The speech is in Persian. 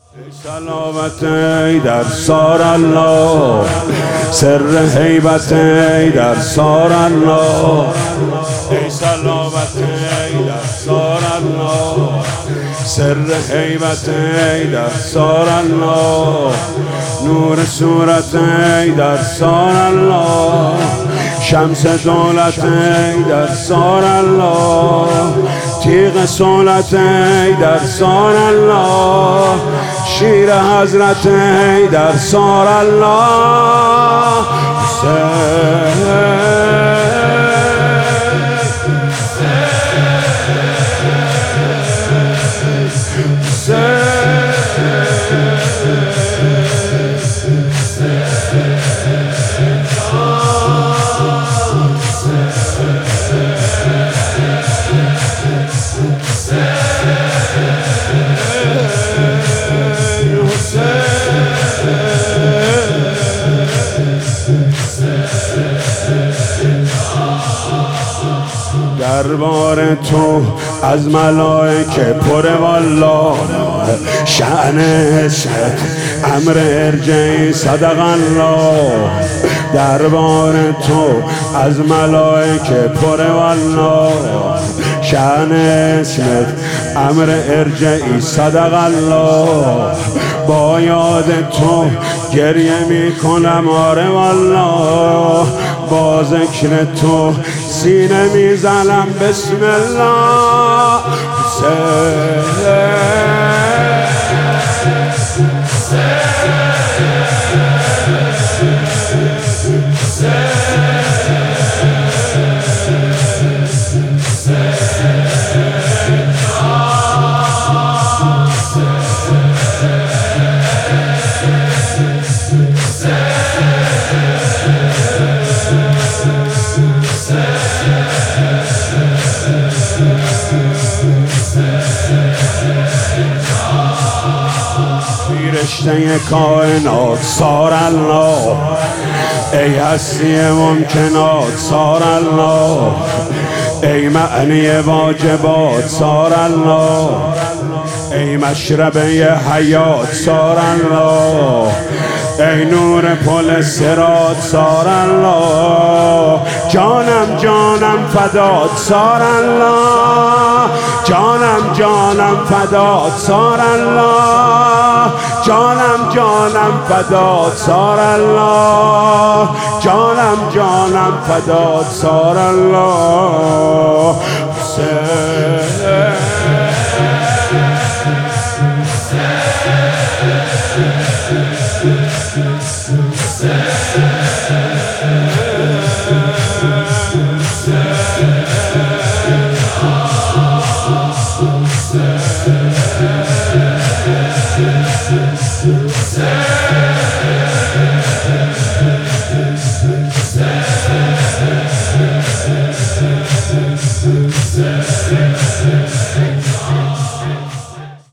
سلامت ای در سار الله، سر هیبت ای در سار الله. ای سلامت ای در سار الله، سر هیبت ای در سار الله. نور صورت ای در سار الله، شمس دولت ای در سار الله. تیغ صولت ای در سار الله، شیر حضرت ای در سار الله. دربار تو از ملائکه پره والله، شأن اسمت امر ارجعی صدق الله. دربار تو از ملائکه پره والله، شأن اسمت امر ارجعی صدق الله. با یاد تو گریه می کنم آره والله، با ذکر تو سینه می زنم بسم الله. رشته کائنات سار الله، ای هستی ممکنات سار الله. ای معنی واجبات سار الله، ای مشربه حیات سار الله. ای نور پل صراط سار الله. جانم جانم فدات سار الله، جانم جانم فدات سار الله. جانم جانم فدات سار الله، جانم جانم فدات سار الله.